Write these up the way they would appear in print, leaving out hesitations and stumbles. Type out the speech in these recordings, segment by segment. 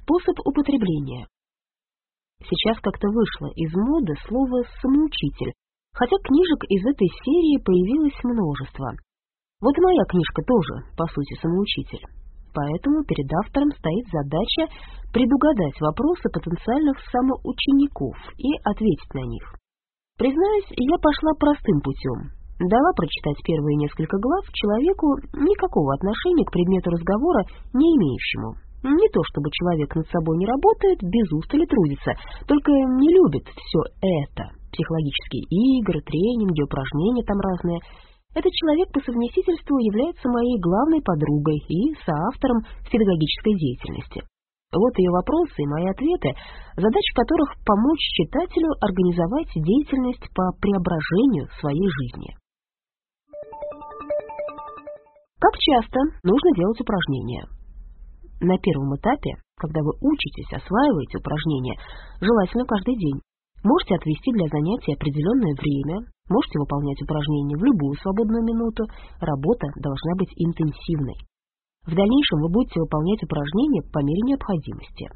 способ употребления. Сейчас как-то вышло из моды слово «самоучитель», хотя книжек из этой серии появилось множество. Вот и моя книжка тоже, по сути, самоучитель. Поэтому перед автором стоит задача предугадать вопросы потенциальных самоучеников и ответить на них. Признаюсь, я пошла простым путем. Дала прочитать первые несколько глав человеку, никакого отношения к предмету разговора не имеющему. Не то чтобы человек над собой не работает, без устали трудится, только не любит все это. Психологические игры, тренинги, упражнения там разные. Этот человек по совместительству является моей главной подругой и соавтором педагогической деятельности. Вот ее вопросы и мои ответы, задача которых помочь читателю организовать деятельность по преображению своей жизни. Как часто нужно делать упражнения? На первом этапе, когда вы учитесь, осваиваете упражнения, желательно каждый день. Можете отвести для занятий определенное время, можете выполнять упражнения в любую свободную минуту, работа должна быть интенсивной. В дальнейшем вы будете выполнять упражнения по мере необходимости.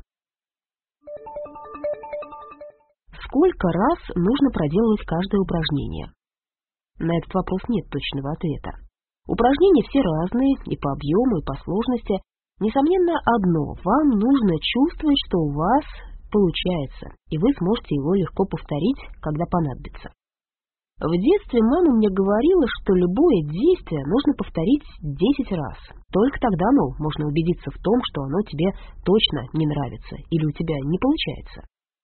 Сколько раз нужно проделывать каждое упражнение? На этот вопрос нет точного ответа. Упражнения все разные и по объему, и по сложности. Несомненно, одно – вам нужно чувствовать, что у вас получается, и вы сможете его легко повторить, когда понадобится. В детстве мама мне говорила, что любое действие нужно повторить 10 раз. Только тогда, можно убедиться в том, что оно тебе точно не нравится или у тебя не получается.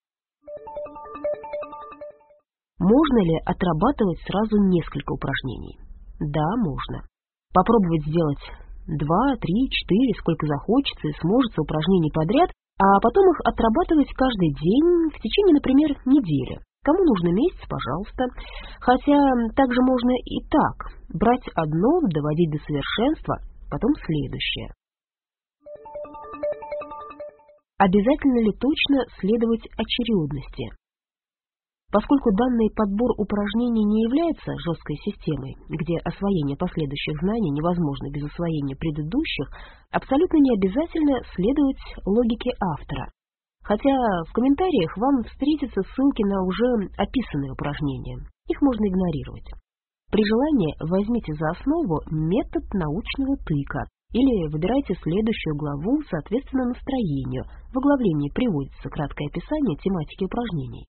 Можно ли отрабатывать сразу несколько упражнений? Да, можно. Попробовать сделать 2, 3, 4, сколько захочется и сможется упражнений подряд, а потом их отрабатывать каждый день в течение, например, недели. Кому нужно месяц, пожалуйста. Хотя также можно и так. Брать одно, доводить до совершенства, потом следующее. Обязательно ли точно следовать очередности? Поскольку данный подбор упражнений не является жесткой системой, где освоение последующих знаний невозможно без усвоения предыдущих, абсолютно не обязательно следовать логике автора. Хотя в комментариях вам встретятся ссылки на уже описанные упражнения. Их можно игнорировать. При желании возьмите за основу метод научного тыка или выбирайте следующую главу соответственно настроению. В оглавлении приводится краткое описание тематики упражнений.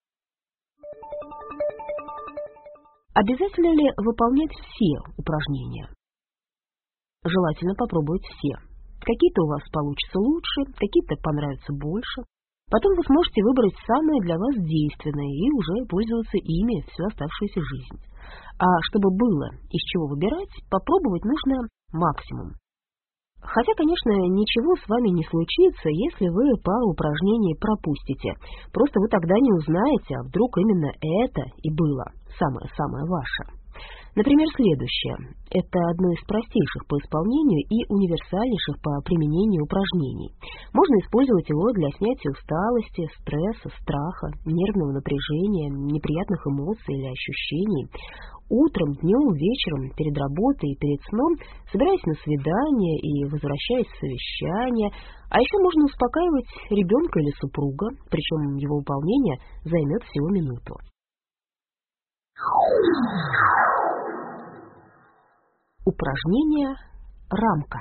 Обязательно ли выполнять все упражнения? Желательно попробовать все. Какие-то у вас получатся лучше, какие-то понравятся больше. Потом вы сможете выбрать самые для вас действенные и уже пользоваться ими всю оставшуюся жизнь. А чтобы было из чего выбирать, попробовать нужно максимум. Хотя, конечно, ничего с вами не случится, если вы пару упражнений пропустите. Просто вы тогда не узнаете, а вдруг именно это и было самое-самое ваше. Например, следующее. Это одно из простейших по исполнению и универсальнейших по применению упражнений. Можно использовать его для снятия усталости, стресса, страха, нервного напряжения, неприятных эмоций или ощущений. Утром, днем, вечером, перед работой и перед сном, собираясь на свидание и возвращаясь с совещания. А еще можно успокаивать ребенка или супруга, причем его выполнение займет всего минуту. Упражнение «Рамка».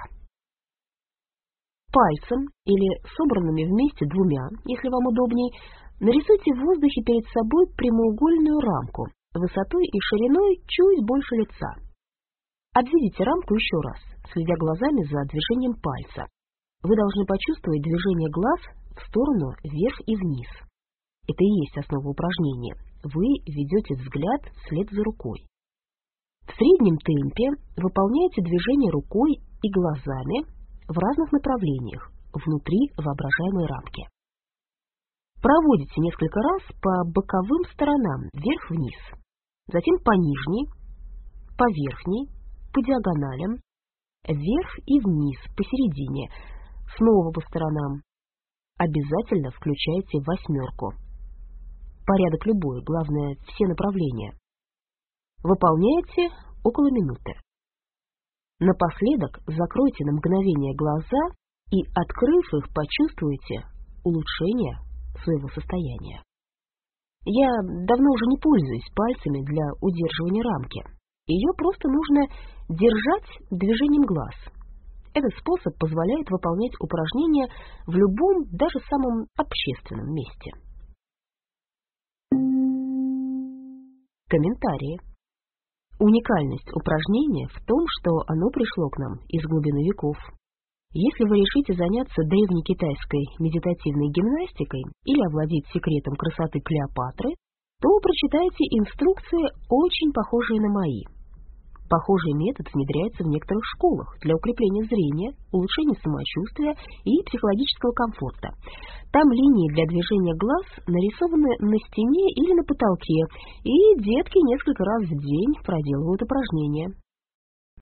Пальцем или собранными вместе двумя, если вам удобней, нарисуйте в воздухе перед собой прямоугольную рамку, высотой и шириной чуть больше лица. Обведите рамку еще раз, следя глазами за движением пальца. Вы должны почувствовать движение глаз в сторону вверх и вниз. Это и есть основа упражнения. Вы ведете взгляд вслед за рукой. В среднем темпе выполняете движение рукой и глазами в разных направлениях внутри воображаемой рамки. Проводите несколько раз по боковым сторонам вверх-вниз, затем по нижней, по верхней, по диагоналям, вверх и вниз, посередине, снова по сторонам. Обязательно включайте восьмерку. Порядок любой, главное все направления. Выполняйте около минуты. Напоследок закройте на мгновение глаза и, открыв их, почувствуйте, улучшения своего состояния. Я давно уже не пользуюсь пальцами для удерживания рамки. Ее просто нужно держать движением глаз. Этот способ позволяет выполнять упражнения в любом, даже самом общественном месте. Комментарии. Уникальность упражнения в том, что оно пришло к нам из глубины веков. Если вы решите заняться древнекитайской медитативной гимнастикой или овладеть секретом красоты Клеопатры, то прочитайте инструкции, очень похожие на мои. Похожий метод внедряется в некоторых школах для укрепления зрения, улучшения самочувствия и психологического комфорта. Там линии для движения глаз нарисованы на стене или на потолке, и детки несколько раз в день проделывают упражнения.